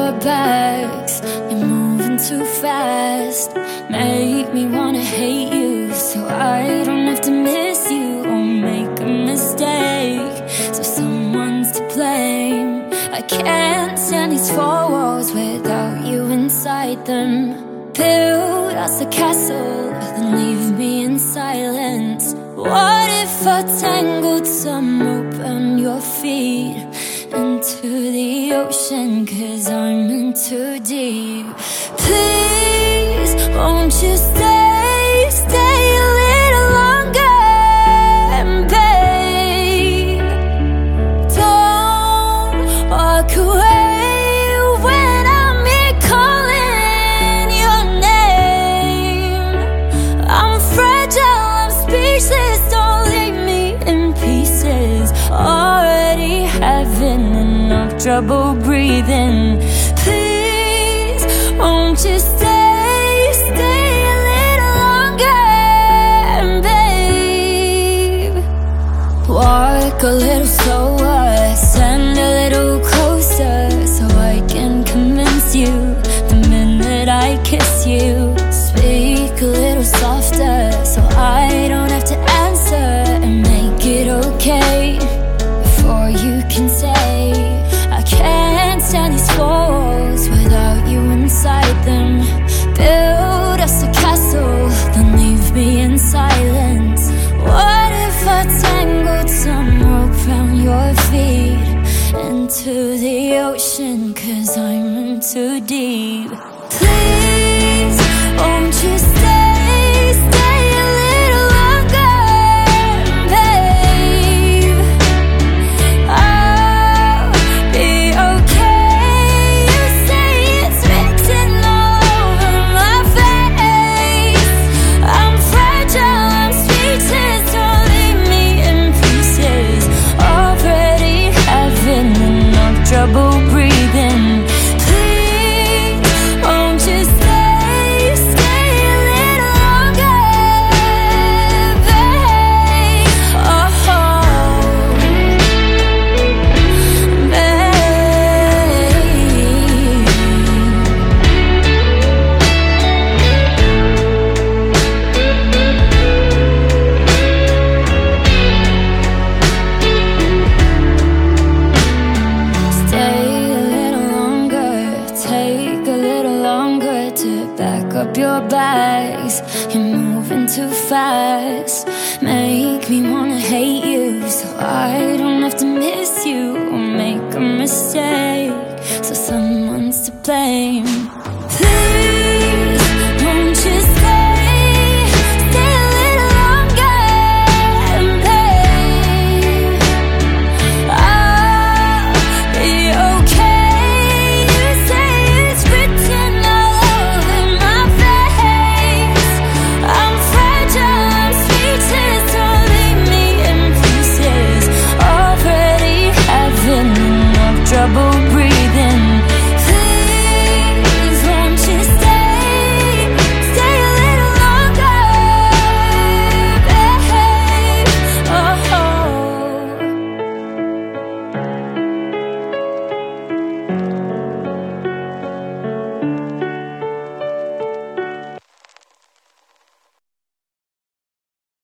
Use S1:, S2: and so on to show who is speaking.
S1: your bags. You're moving too fast, make me wanna hate you, so I don't have to miss you or make a mistake. So someone's to blame. I can't stand these four walls without you inside them. Build us a castle, then leave me in silence. What if I tangled some rope on your feet into the ocean, 'cause I'm in too deep? Please, won't you stay a little longer, babe? Don't walk away when I'm here calling your name. I'm fragile, I'm speechless, don't leave me in pieces. Already having enough trouble breathing. Please, won't you stay a little longer, babe? Walk a little slower, stand a little closer, so I can convince you the minute I kiss you. Speak a little softer, so I don't have to answer, and make it okay before you can say I can't stand these walls without you inside them. Build us a castle, then leave me in silence. What if I tangled some rope round your feet into the ocean, 'cause I'm in too deep? Please, won't you stay a little longer, babe? I'll be okay. You say it's written all over my face. I'm fragile, I'm speechless, don't leave me in pieces. Already having enough trouble breathing. Please, won't you stay a little longer, babe? Oh, babe. Stay a little longer, take a little longer to back up your bags. You're moving too fast, make me wanna hate you, so I don't have to miss you or make a mistake. So